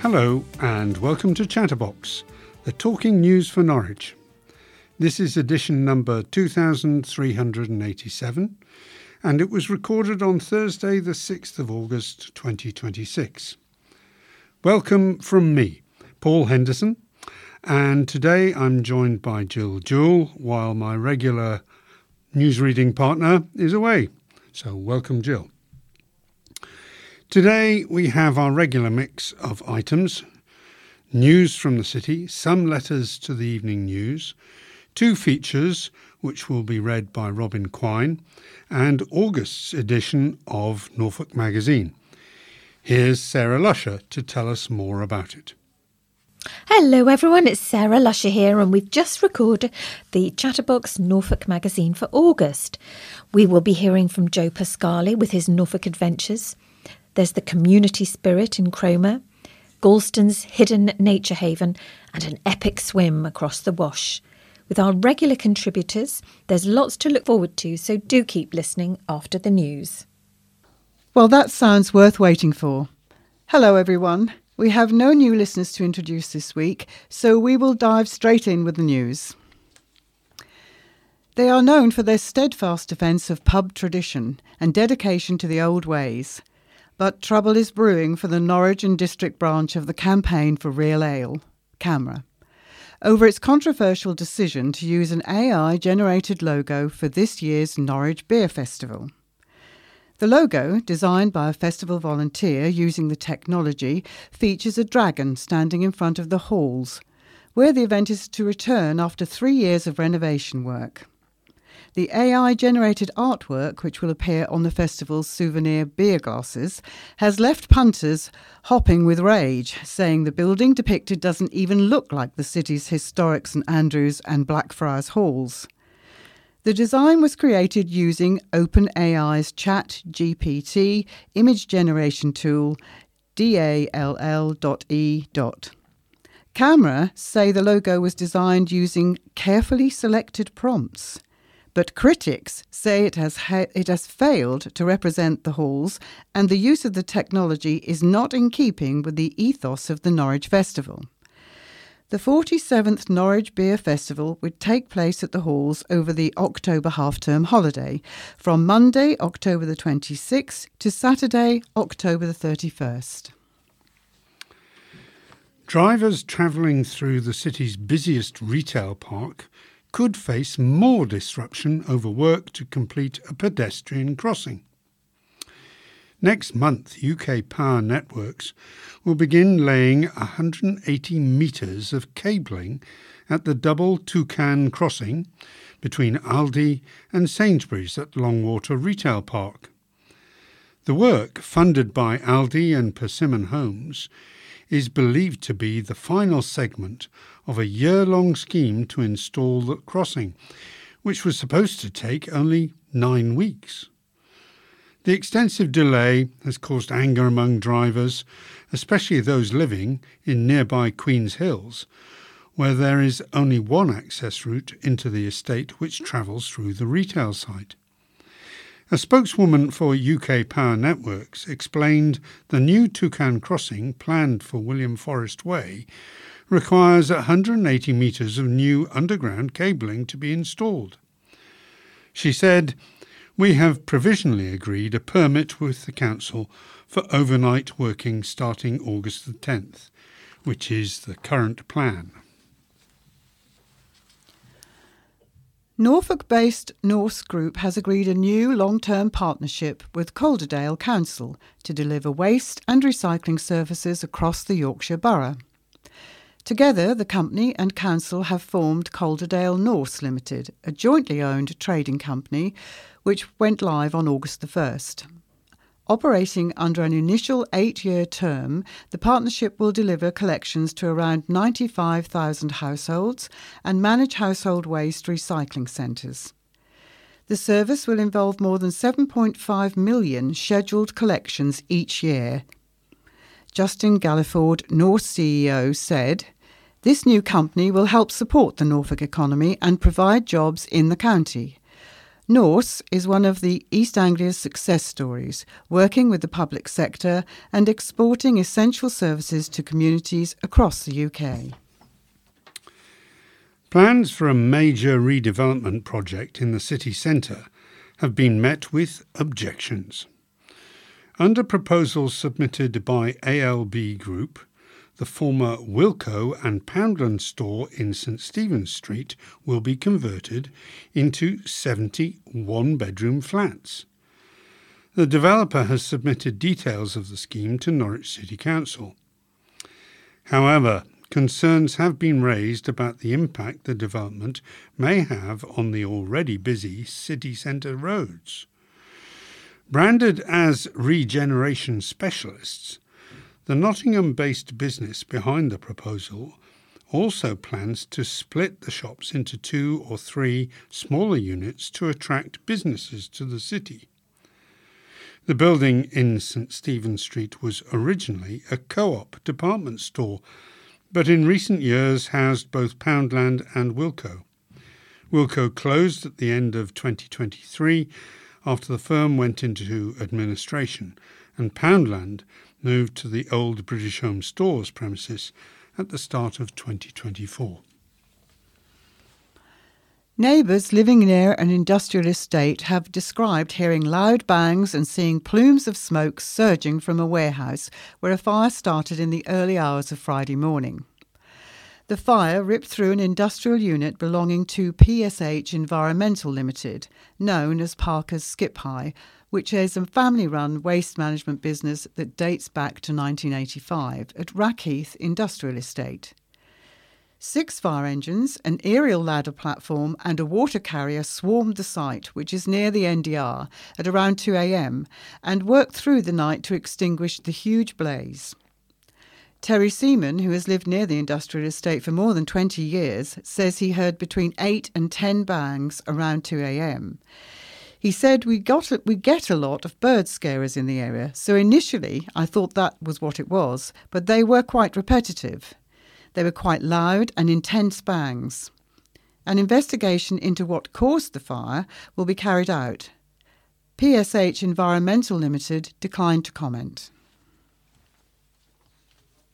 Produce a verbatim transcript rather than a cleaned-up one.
Hello and welcome to Chatterbox, the talking news for Norwich. This is edition number two thousand three hundred eighty-seven and it was recorded on Thursday the sixth of August twenty twenty-six. Welcome from me, Paul Henderson, and today I'm joined by Jill Jewell while my regular newsreading partner is away. So welcome, Jill. Today we have our regular mix of items: news from the city, some letters to the evening news, two features which will be read by Robin Quine, and August's edition of Norfolk Magazine. Here's Sarah Lusher to tell us more about it. Hello everyone, it's Sarah Lusher here, and we've just recorded the Chatterbox Norfolk Magazine for August. We will be hearing from Joe Pascali with his Norfolk adventures. There's the community spirit in Cromer, Galston's hidden nature haven, and an epic swim across the Wash. With our regular contributors, there's lots to look forward to, so do keep listening after the news. Well, that sounds worth waiting for. Hello everyone. We have no new listeners to introduce this week, so we will dive straight in with the news. They are known for their steadfast defence of pub tradition and dedication to the old ways. But trouble is brewing for the Norwich and District branch of the Campaign for Real Ale, CAMRA, over its controversial decision to use an A I-generated logo for this year's Norwich Beer Festival. The logo, designed by a festival volunteer using the technology, features a dragon standing in front of the halls, where the event is to return after three years of renovation work. The A I-generated artwork, which will appear on the festival's souvenir beer glasses, has left punters hopping with rage, saying the building depicted doesn't even look like the city's historic St Andrews and Blackfriars halls. The design was created using OpenAI's ChatGPT image generation tool, D A L L dot E. CAMRA say the logo was designed using carefully selected prompts. But critics say it has ha- it has failed to represent the halls, and the use of the technology is not in keeping with the ethos of the Norwich Festival. The forty-seventh Norwich Beer Festival would take place at the halls over the October half-term holiday, from Monday, October the twenty-sixth, to Saturday, October the thirty-first. Drivers travelling through the city's busiest retail park could face more disruption over work to complete a pedestrian crossing. Next month, U K Power Networks will begin laying one hundred eighty metres of cabling at the double Toucan crossing between Aldi and Sainsbury's at Longwater Retail Park. The work, funded by Aldi and Persimmon Homes, is believed to be the final segment of a year-long scheme to install the crossing, which was supposed to take only nine weeks. The extensive delay has caused anger among drivers, especially those living in nearby Queen's Hills, where there is only one access route into the estate which travels through the retail site. A spokeswoman for U K Power Networks explained the new Toucan crossing planned for William Forrest Way requires one hundred eighty metres of new underground cabling to be installed. She said, "We have provisionally agreed a permit with the council for overnight working starting August the tenth, which is the current plan." Norfolk-based Norse Group has agreed a new long-term partnership with Calderdale Council to deliver waste and recycling services across the Yorkshire Borough. Together, the company and council have formed Calderdale Norse Limited, a jointly owned trading company which went live on August the first. Operating under an initial eight-year term, the partnership will deliver collections to around ninety-five thousand households and manage household waste recycling centres. The service will involve more than seven point five million scheduled collections each year. Justin Galliford, Norse C E O, said, "This new company will help support the Norfolk economy and provide jobs in the county. Norse is one of the East Anglia's success stories, working with the public sector and exporting essential services to communities across the U K. Plans for a major redevelopment project in the city centre have been met with objections. Under proposals submitted by A L B Group, the former Wilko and Poundland store in St Stephen's Street will be converted into seventy one-bedroom flats. The developer has submitted details of the scheme to Norwich City Council. However, concerns have been raised about the impact the development may have on the already busy city centre roads. Branded as regeneration specialists, the Nottingham-based business behind the proposal also plans to split the shops into two or three smaller units to attract businesses to the city. The building in St Stephen's Street was originally a Co-op department store, but in recent years housed both Poundland and Wilko. Wilko closed at the end of twenty twenty-three after the firm went into administration, and Poundland moved to the old British Home Stores premises at the start of twenty twenty-four. Neighbours living near an industrial estate have described hearing loud bangs and seeing plumes of smoke surging from a warehouse where a fire started in the early hours of Friday morning. The fire ripped through an industrial unit belonging to P S H Environmental Limited, known as Parker's Skip High, which is a family-run waste management business that dates back to nineteen eighty-five at Rackheath Industrial Estate. Six fire engines, an aerial ladder platform and a water carrier swarmed the site, which is near the N D R, at around two a.m. and worked through the night to extinguish the huge blaze. Terry Seaman, who has lived near the industrial estate for more than twenty years, says he heard between eight and ten bangs around two a.m. He said, we got we get a lot of bird scarers in the area, so initially I thought that was what it was, but they were quite repetitive. They were quite loud and intense bangs. An investigation into what caused the fire will be carried out. P S H Environmental Limited declined to comment.